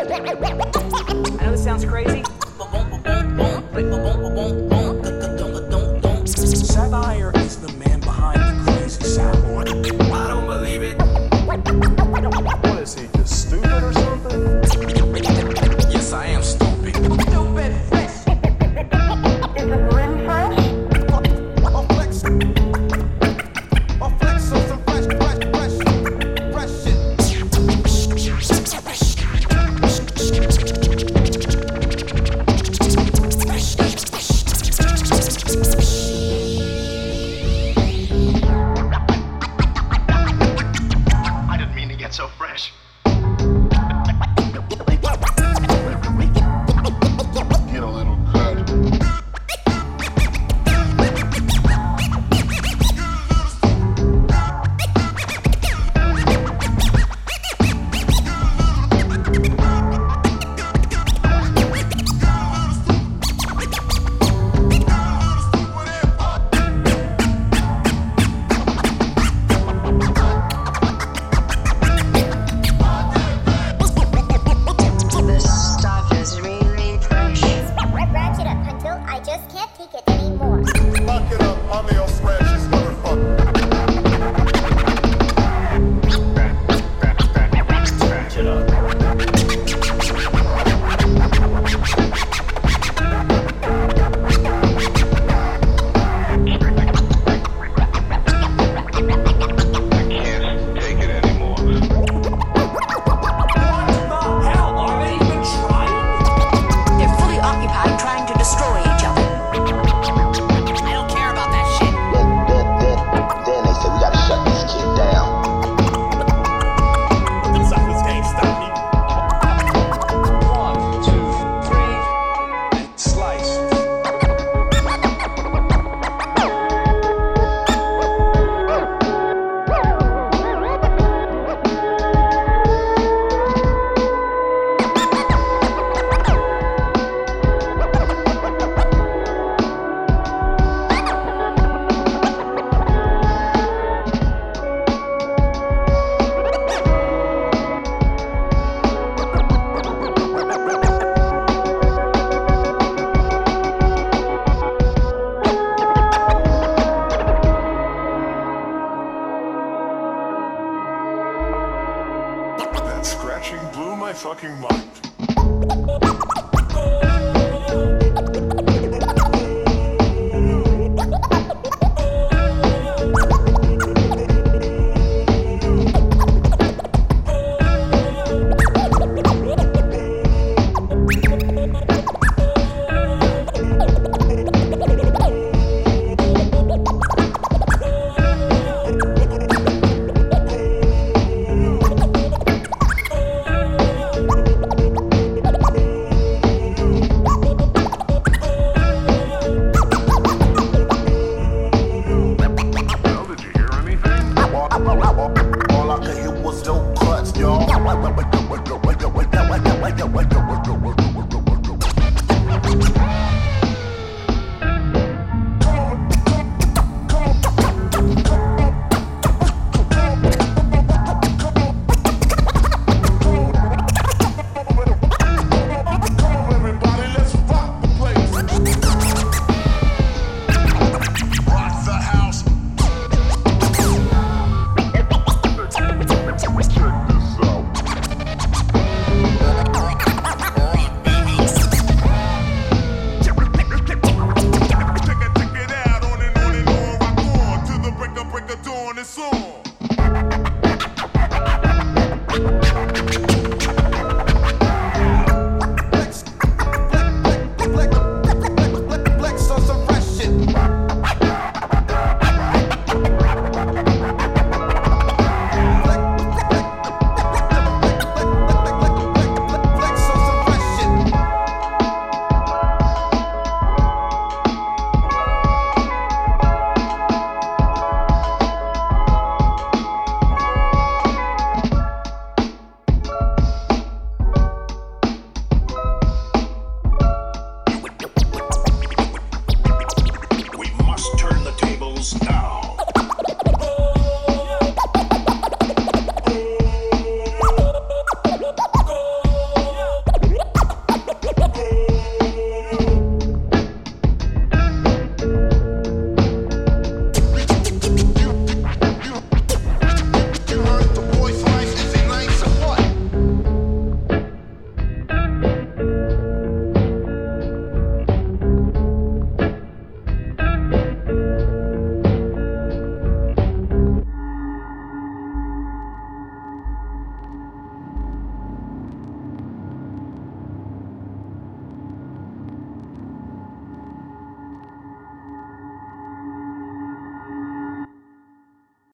I know this sounds crazy. Satire is the man behind the crazy sound. I don't believe it. What is he, just stupid or something? Yes, I am stupid. Stupid fish. Is the grin fresh? I'll flex on some fresh shit. I didn't mean to get so fresh. Get a little cut. This stuff is really fresh. Ratchet up until I just can't take it anymore. Lock it up, I'm your scratches, motherfucker. Ratchet up. I can't take it anymore. What the hell? Are they even trying? They're fully occupied trying to destroy each other. I don't care about that shit. Then they said we gotta shut this kid down. The suckers can't stop me. 1, 2, 3, and slice. That scratching blew my fucking mind. Well, did you hear anything? All I could hear was dope cuts, y'all.